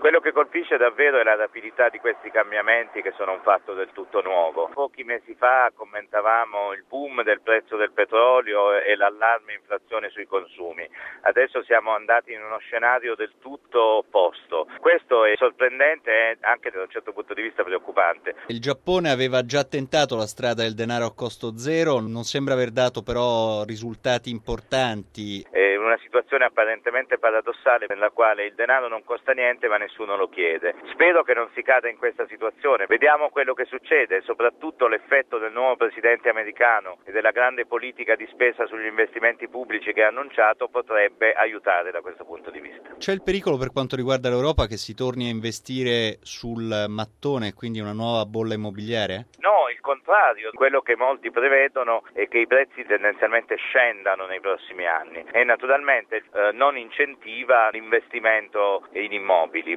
Quello che colpisce davvero è la rapidità di questi cambiamenti che sono un fatto del tutto nuovo. Pochi mesi fa commentavamo il boom del prezzo del petrolio e l'allarme inflazione sui consumi. Adesso siamo andati in uno scenario del tutto opposto. Questo è sorprendente e anche da un certo punto di vista preoccupante. Il Giappone aveva già tentato la strada del denaro a costo zero, non sembra aver dato però risultati importanti. È una situazione apparentemente paradossale nella quale il denaro non costa niente ma nessuno lo chiede. Spero che non si cada in questa situazione. Vediamo quello che succede, soprattutto l'effetto del nuovo presidente americano e della grande politica di spesa sugli investimenti pubblici che ha annunciato potrebbe aiutare da questo punto di vista. C'è il pericolo per quanto riguarda l'Europa che si torni a investire sul mattone, quindi una nuova bolla immobiliare? No, il contrario. Quello che molti prevedono è che i prezzi tendenzialmente scendano nei prossimi anni e naturalmente non incentiva l'investimento in immobili.